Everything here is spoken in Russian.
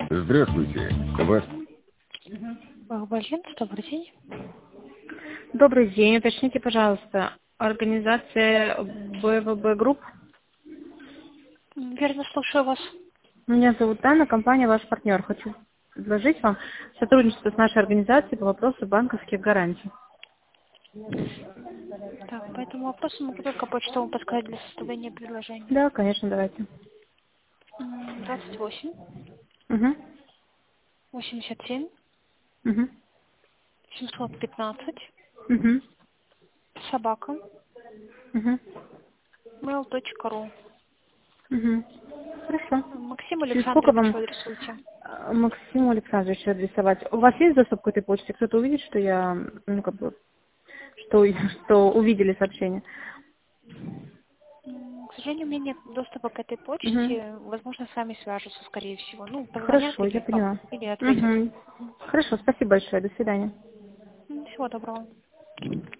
Здравствуйте. Вас... Бахбалин, добрый день. Добрый день. Уточните, пожалуйста, организация БВБ Групп. Верно, слушаю вас. Меня зовут Анна, компания «Ваш партнер». Хочу предложить вам сотрудничество с нашей организацией по вопросу банковских гарантий. Так, по этому вопросу могу только почту вам подсказать для составления предложения. Да, конечно, давайте. 28, Угу. 87, Угу. 715, Угу. собака, Угу. mail.ru. Угу. Хорошо. Максим Через сколько Александрович, вам вы адресуете. Максиму Александровичу адресовать? У вас есть доступ к этой почте? Кто-то увидит, что я, что увидели сообщение? К сожалению, у меня нет доступа к этой Угу. почте. Возможно, с вами свяжутся, скорее всего. Ну, позвонят Хорошо, я или, поняла. или ответят. Угу. Хорошо, спасибо большое. До свидания. Всего доброго.